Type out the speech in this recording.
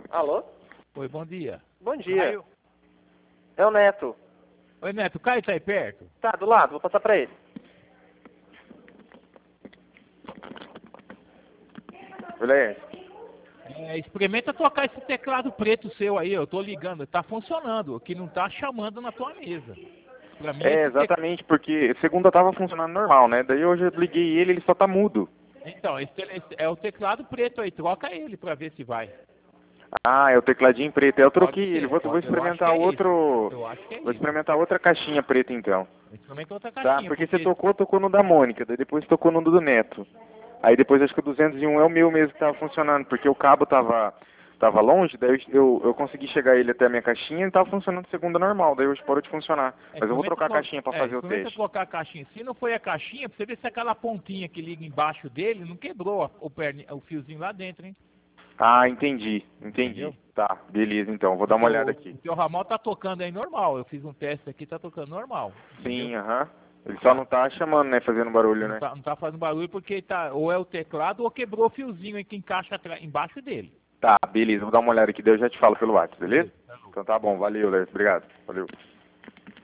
Alô? Oi, bom dia. Bom dia. Caio? É o Neto. Oi, Neto, o Caio tá aí perto? Tá, do lado, vou passar pra ele. Beleza. Experimenta tocar esse teclado preto seu aí, eu tô ligando, tá funcionando, que não tá chamando na tua mesa. Pra mim É, exatamente, porque segunda tava funcionando normal, né? Daí hoje eu liguei ele só tá mudo. Então, esse é o teclado preto aí, troca ele pra ver se vai. Ah, é o tecladinho preto. Eu Pode troquei ele, ser, vou eu acho que experimentar é isso. outro. Eu acho que é Vou isso. experimentar outra caixinha preta então. Experimenta outra Tá? caixinha, Porque você porque... tocou no da Mônica, daí depois tocou no do Neto. Aí depois acho que o 201 é o meu mesmo que tava funcionando, porque o cabo tava longe, daí eu consegui chegar ele até a minha caixinha e tava funcionando segunda normal, daí hoje parou de funcionar. Mas eu vou trocar a caixinha pra fazer o experimenta teste. trocar a caixinha. Se não foi a caixinha, pra você ver se aquela pontinha que liga embaixo dele não quebrou o fiozinho lá dentro, hein? Ah, entendi. Entendeu? Tá, beleza então, vou dar Porque uma olhada aqui. o teu ramal tá tocando aí normal. Eu fiz um teste aqui, tá tocando normal. Entendeu? Sim, aham. Ele só Tá? não tá chamando, né, fazendo barulho, né? Não tá fazendo barulho porque tá, ou é o teclado ou quebrou o fiozinho aí que encaixa embaixo dele. Tá, beleza, vou dar uma olhada aqui, daí eu já te falo pelo WhatsApp, beleza? Beleza. Falou. Então tá bom, valeu, Léo, obrigado. Valeu.